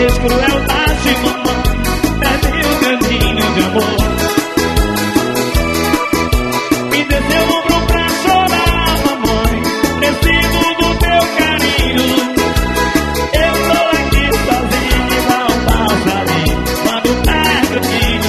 fez crueldade, mamãe, perdeu meu ninho de amor. Me desceu o ombro pra chorar, mamãe, preciso do teu carinho. Eu tô aqui sozinho igual um passarinho quando perde o ninho.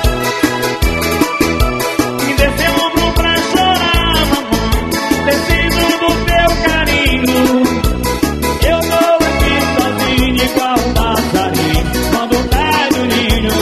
Me desceu o ombro pra chorar, mamãe, preciso do teu carinho. Eu tô aqui sozinho igual um passarinho quando perde o ninho.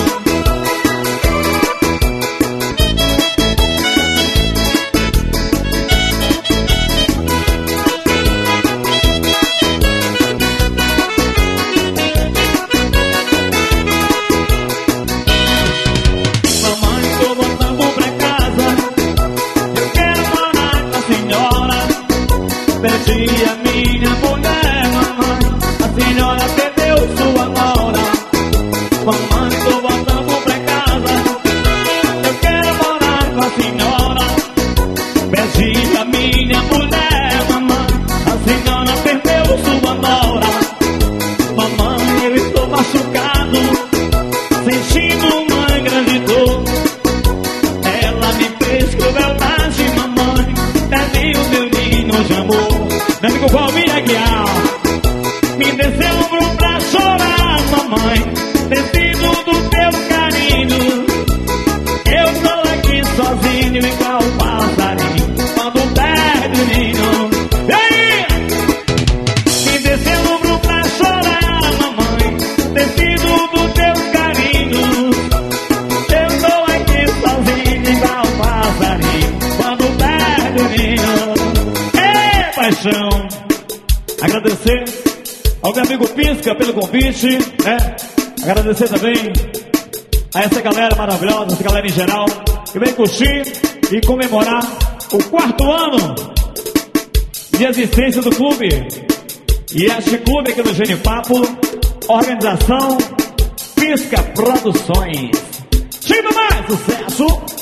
Mamãe, tô voltando pra casa, eu quero morar com a senhora. Perdi a minha mulher, mamãe, a senhora perdeu sua nora. Mamãe, tô voltando pra casa, eu quero morar com a senhora. Perdi a minha mulher, mamãe, a senhora perdeu sua nora. Mamãe, eu estou machucado, sentindo uma grande dor. Ela me fez crueldade, mamãe, perdi o meu ninho de amor. Meu amigo Valmir Aguiar, me desceu o ombro pra chorar, mamãe, preciso do teu carinho. Eu tô aqui sozinho igual um passarinho quando perde o ninho. E aí? Me desceu o ombro pra chorar, mamãe, preciso do teu carinho. Eu tô aqui sozinho igual um passarinho quando perde o ninho. Ei, paixão! Agradecer ao meu amigo Pisca pelo convite, né? Agradecer também a essa galera maravilhosa, essa galera em geral, que vem curtir e comemorar o 4º ano de existência do clube. E este clube aqui do Genipapo, organização Pisca Produções. Time mais sucesso!